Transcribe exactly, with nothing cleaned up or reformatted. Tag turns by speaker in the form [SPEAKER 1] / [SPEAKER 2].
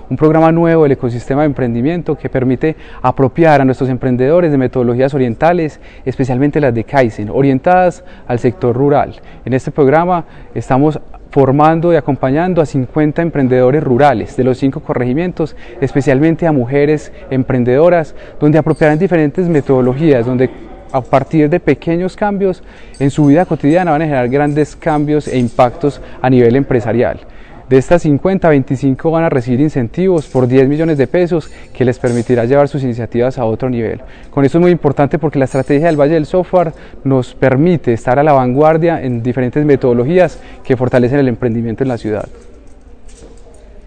[SPEAKER 1] un programa nuevo del ecosistema de emprendimiento que permite apropiar a nuestros emprendedores de metodologías orientales, especialmente las de Kaizen, orientadas al sector rural. En este programa estamos formando y acompañando a cincuenta emprendedores rurales de los cinco corregimientos, especialmente a mujeres emprendedoras, donde apropiarán diferentes metodologías, donde a partir de pequeños cambios en su vida cotidiana van a generar grandes cambios e impactos a nivel empresarial. De estas cincuenta, veinticinco van a recibir incentivos por diez millones de pesos que les permitirá llevar sus iniciativas a otro nivel. Con esto es muy importante porque la estrategia del Valle del Software nos permite estar a la vanguardia en diferentes metodologías que fortalecen el emprendimiento en la ciudad.